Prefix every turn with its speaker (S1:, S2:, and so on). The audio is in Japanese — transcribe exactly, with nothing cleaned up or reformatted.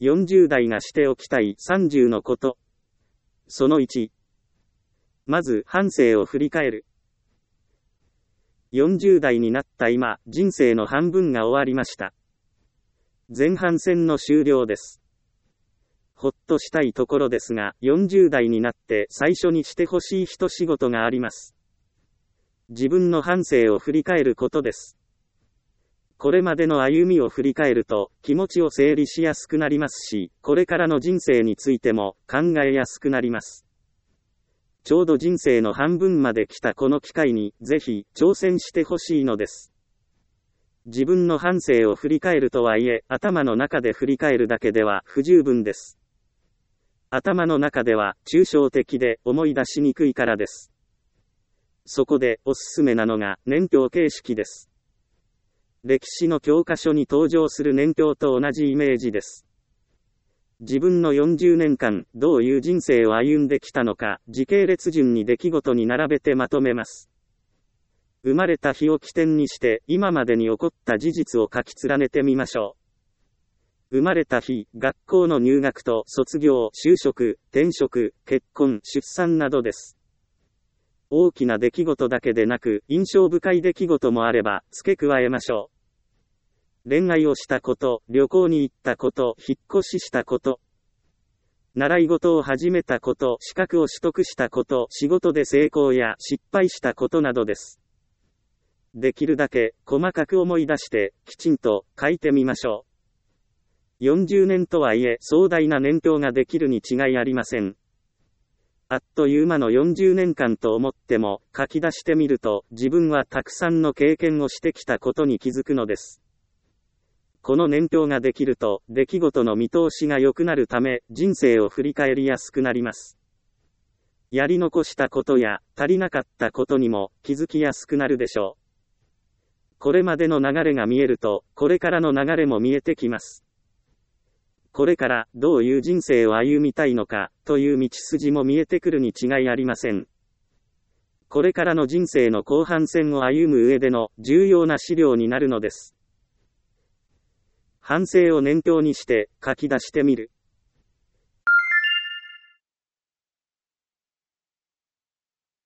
S1: よんじゅう代がしておきたいさんじゅうのこと。そのいち。まず、半生を振り返る。よんじゅう代になった今、人生の半分が終わりました。前半戦の終了です。ほっとしたいところですが、よんじゅう代になって最初にしてほしい一仕事があります。自分の半生を振り返ることです。これまでの歩みを振り返ると、気持ちを整理しやすくなりますし、これからの人生についても考えやすくなります。ちょうど人生の半分まで来たこの機会に、ぜひ、挑戦してほしいのです。自分の半生を振り返るとはいえ、頭の中で振り返るだけでは不十分です。頭の中では、抽象的で思い出しにくいからです。そこで、おすすめなのが、年表形式です。歴史の教科書に登場する年表と同じイメージです。自分のよんじゅうねんかん、どういう人生を歩んできたのか、時系列順に出来事に並べてまとめます。生まれた日を起点にして、今までに起こった事実を書き連ねてみましょう。生まれた日、学校の入学と卒業、就職、転職、結婚、出産などです。大きな出来事だけでなく、印象深い出来事もあれば、付け加えましょう。恋愛をしたこと、旅行に行ったこと、引っ越ししたこと、習い事を始めたこと、資格を取得したこと、仕事で成功や失敗したことなどです。できるだけ細かく思い出して、きちんと書いてみましょう。よんじゅうねんとはいえ、壮大な年表ができるに違いありません。あっという間のよんじゅうねんかんと思っても、書き出してみると、自分はたくさんの経験をしてきたことに気づくのです。この年表ができると、出来事の見通しが良くなるため、人生を振り返りやすくなります。やり残したことや、足りなかったことにも、気づきやすくなるでしょう。これまでの流れが見えると、これからの流れも見えてきます。これから、どういう人生を歩みたいのか、という道筋も見えてくるに違いありません。これからの人生の後半戦を歩む上での、重要な資料になるのです。反省を念頭にして書き出してみる。